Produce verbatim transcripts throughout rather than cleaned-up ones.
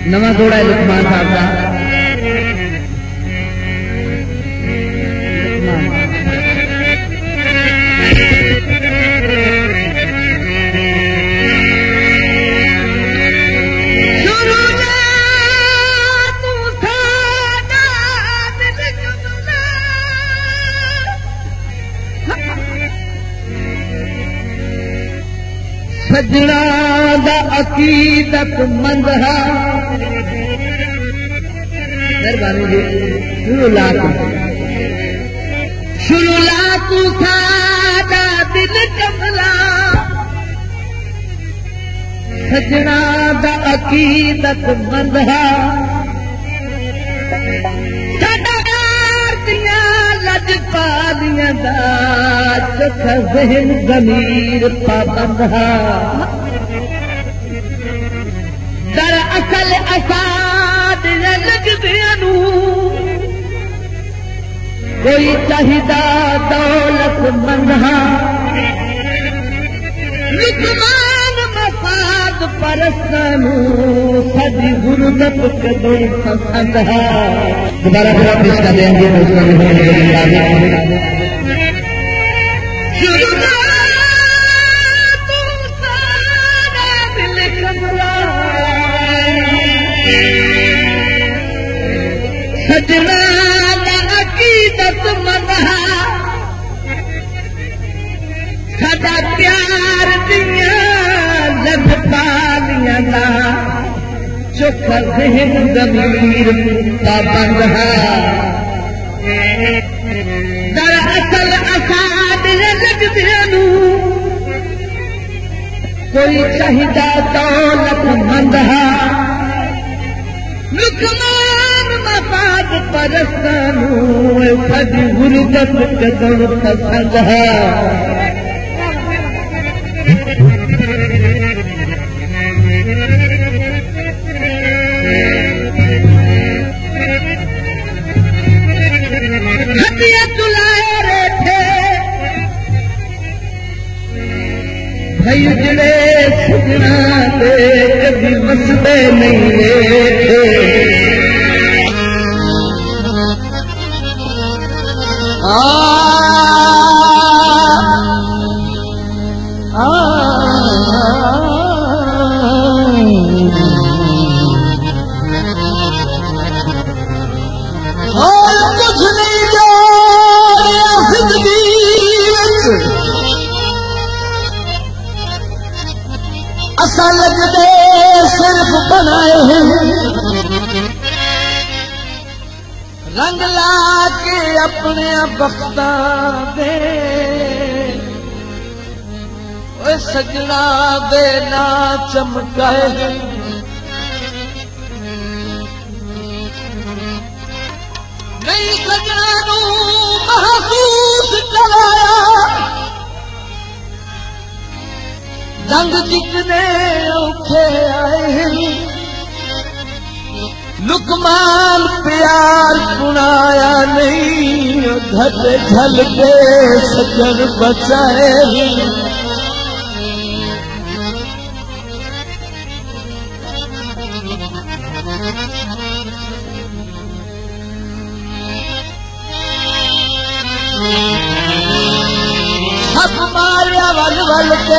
नवा घोड़ा है लुकमान साहब का। सजना दा अकीदत मंद है मेहरबानी जी शुरू ला तू शुरू ला तू सादा दिल कमला सजना दा अकीदत मंद है पादियां दा चख ज़हन ज़मीर पाबंद है दर असल असाद लगदियां नू कोई चाहिदा दौलत मंद है लुकमान मफाद परस्तनू सदी गुरबत कदों पसंद है। दोबारा फिर आप पेश कर देंगे सजना अकीदत मंद सदा प्यार दिया लग पालियां ना चुख ज़हन ज़मीर पाबंद है दरअसल असाद लगदियां नू कोई चाहिदा दौलत मंद है लुकमान मफाद परस्तनू सदी गुरबत कदों पसंद है। जड़े सजना दे कभी मसदे नहीं लेते और कुछ नहीं जो जिंदगी असा लगदे सिर्फ बनाए हैं रंग ला के अपने बख्ता दे सजना दे ना चमकाए नहीं सजना नू महसूस कराया रंग जितने औखे आए हैं लुकमान प्यार पुनाया नहीं घट झल के सजन बचाए सब मारिया वल वल के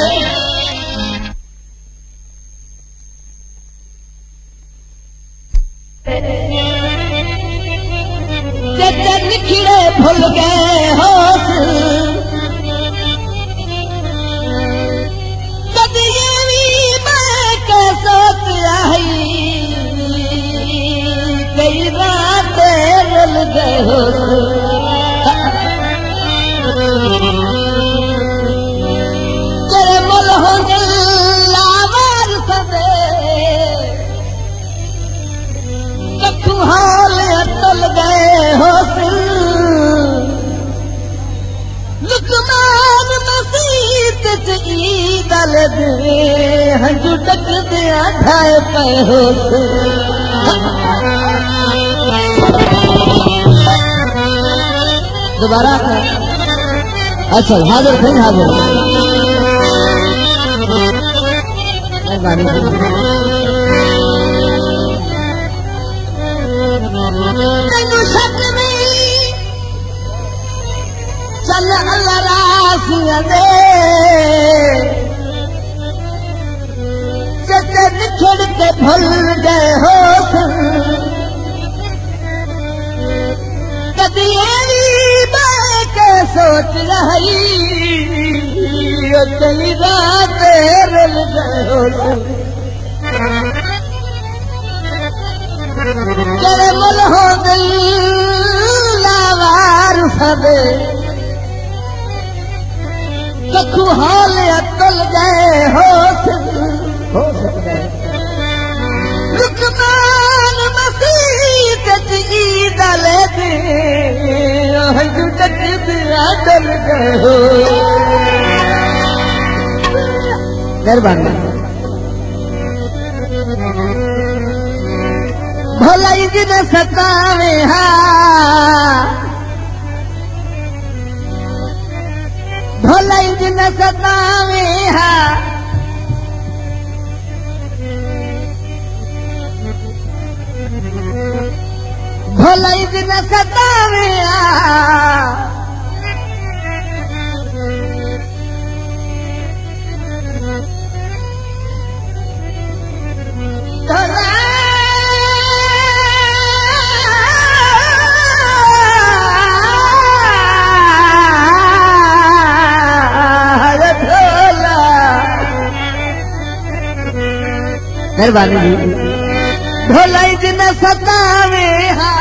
खिड़े भूल गए होश कभी ये भी मैं कैसा आई कई रातें रुल गए होश तेरे मुल हो लावार सदे कखू हाल अटल गए होश लुकमान मसीत दल दे हंजू टक दिया ठाए पे होश दोबारा अच्छा हाजिर थे हाजिर तेनू शक नहीं चल अल्लाह रासिया दे जते निखड़ के भूल गए हो कदी के सोच रही चली रात रल गए हो तेरे मुल हो दिल लावार सबे कखू हाल अतल गए हो हो सकता है लुकमान मसीह ईद ले दे अतल गए हो मेहरबानी भलाई दिन सतावे हा भलाई दिन सतावे हा भलाई दिन सतावे हा मेहरबानी भोलाई दिन सतावे हा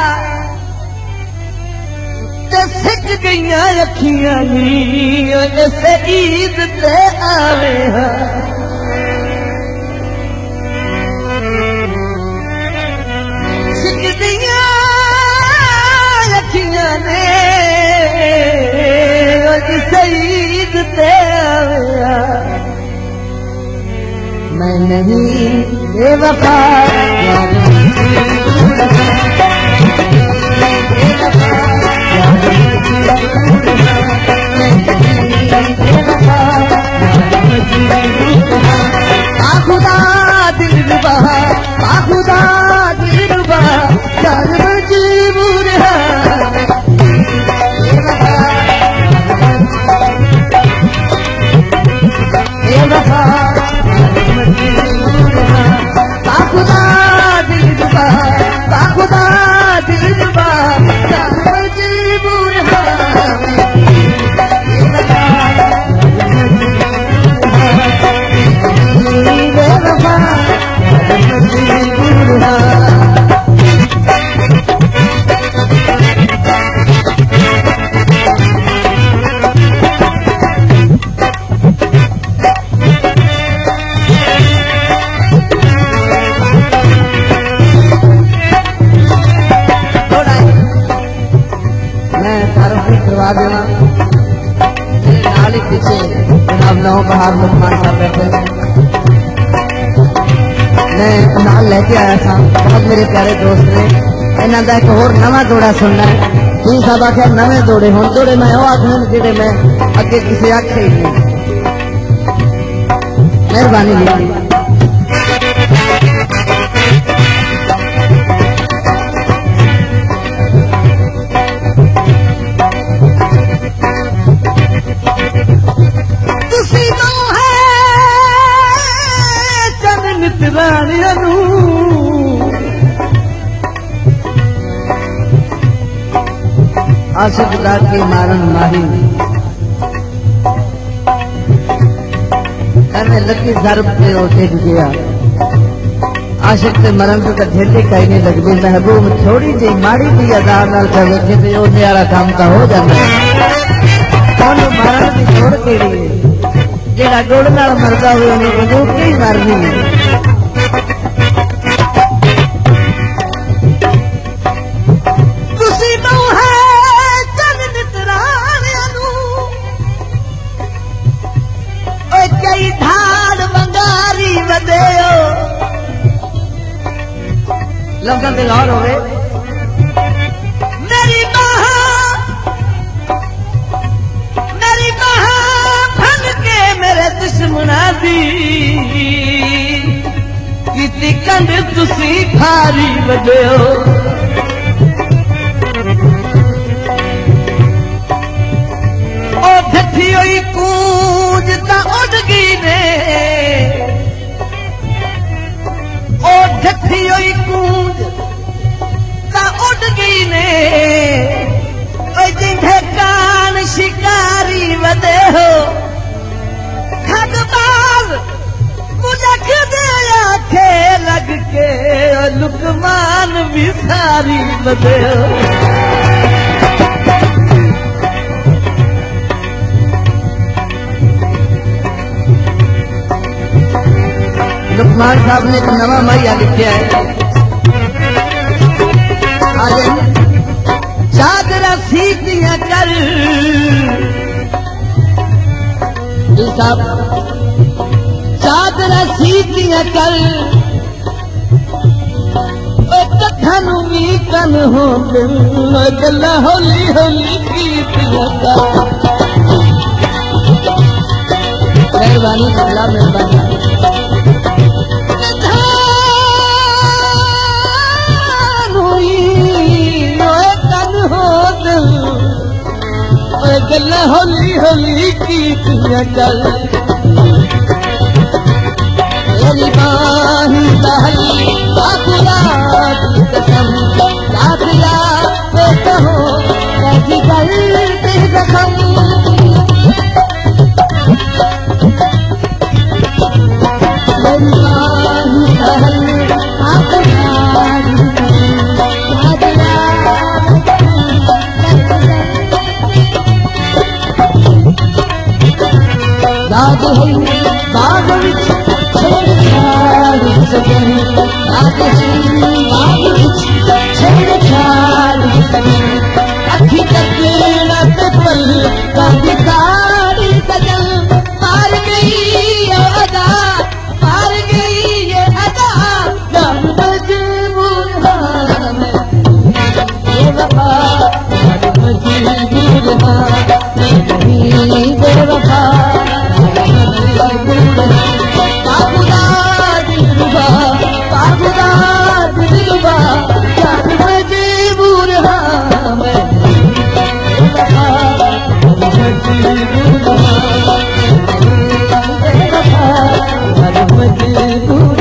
ते सिक गईया अखियां नी इसे ईद ते आवे हा सिक गईया अखियां ने इसे ईद ते आवे हा मैं नहीं बेवफा खुदा दिल रुबा खुदा दिल रुबा जान मजबूर है बेवफा खुदा दिल रुबा खुदा दिल रुबा जान मजबूर है देना नाल ही पीछे जनाब नौ बहार मुसलमान साहब बैठे मैं नाल लेके आया था बहुत मेरे प्यारे दोस्त ने इन्हों का एक होर नवा जोड़ा सुनना है तू साहब आख्या नवे जोड़े हूँ जोड़े मैं वो आखने जेडे मैं अगे किसी आखे ही नहीं मेहरबानी जी आशिक के मारन माही करने लगी जरब पे टिक गया आशिक से मरन तो झेले कहीं नहीं लगती महबूब थोड़ी जी माड़ी जी अदा नाल वेखे तो वो न्यारा काम का हो जाता है मारन की छोड़ के लिए जेड़ा गुड़ नाल मरदा हुए उन्हें बंदूक ही मारनी है लफ्ज़ पे गौर हो गए मेरी महा मेरी महा फन के मेरे दुश्मना दी किती कंड तुसी खारी वजो सारी बदल लुकमान साहब ने एक नवा माया लिखा है चादरा सीतियां कर साहब चादरा सीतियां कर कथन भी कन हो गला होली होली कीतियां कर मेहरबानी अल्लाह मेहरबानी गल्ला होली होली कीतियां कर मेरी बाही दहली आखुरा की कसम याद याद कहो कैसी करते जख्म मेरी बाही दहली आखुरा याद याद है बाग विच छेड़छाड़ सके याद है बाग विच छेड़छाड़ सके अखी तकना ते पल कांदी कारी सजन पार गई ये अदा पार गई ये अदा जब मजबूर हाँ मैं ये वफा जब मजबूर हाँ मैं नहीं बेवफा पागुदा दिलवा पागुदा दिलवा याद मजबूर हाँ मैं मजबूर हाँ मजबूर